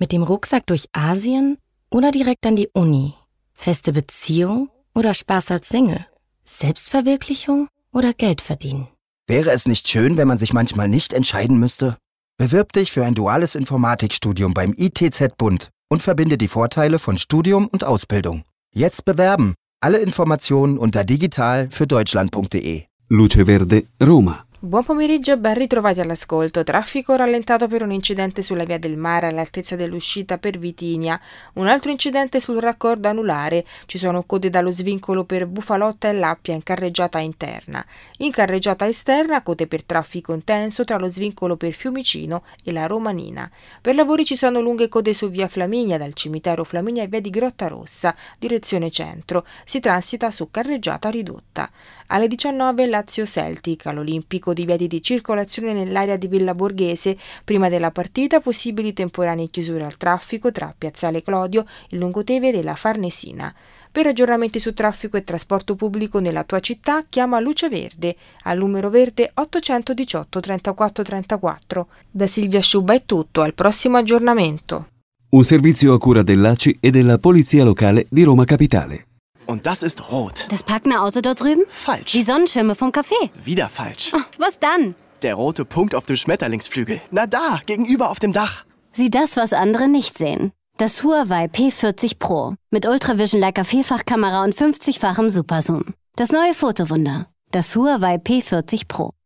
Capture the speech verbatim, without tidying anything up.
Mit dem Rucksack durch Asien oder direkt an die Uni? Feste Beziehung oder Spaß als Single? Selbstverwirklichung oder Geld verdienen? Wäre es nicht schön, wenn man sich manchmal nicht entscheiden müsste? Bewirb dich für ein duales Informatikstudium beim I T Z-Bund und verbinde die Vorteile von Studium und Ausbildung. Jetzt bewerben! Alle Informationen unter digital für deutschland punkt de. Luce Verde, Roma. Buon pomeriggio e ben ritrovati all'ascolto. Traffico rallentato per un incidente sulla via del Mare all'altezza dell'uscita per Vitinia. Un altro incidente sul raccordo anulare. Ci sono code dallo svincolo per Bufalotta e Lappia in carreggiata interna. In carreggiata esterna code per traffico intenso tra lo svincolo per Fiumicino e la Romanina. Per lavori ci sono lunghe code su via Flaminia dal cimitero Flaminia e via di Grottarossa, direzione centro. Si transita su carreggiata ridotta. Alle diciannove Lazio Celtic all'Olimpico divietti di circolazione nell'area di Villa Borghese. Prima della partita possibili temporanee chiusure al traffico tra Piazzale Clodio, il Lungotevere e la Farnesina. Per aggiornamenti su traffico e trasporto pubblico nella tua città chiama Luce Verde al numero verde ottocentodiciotto trentaquattro trentaquattro. Da Silvia Sciubba è tutto, al prossimo aggiornamento. Un servizio a cura dell'A C I e della Polizia Locale di Roma Capitale. Und das ist rot. Das parkende Auto dort drüben? Falsch. Die Sonnenschirme vom Café? Wieder falsch. Oh, was dann? Der rote Punkt auf dem Schmetterlingsflügel. Na da, gegenüber auf dem Dach. Sieh das, was andere nicht sehen. Das Huawei P vierzig Pro. Mit Ultravision Leica Vielfachkamera und fünfzigfachem Superzoom. Das neue Fotowunder. Das Huawei P vierzig Pro.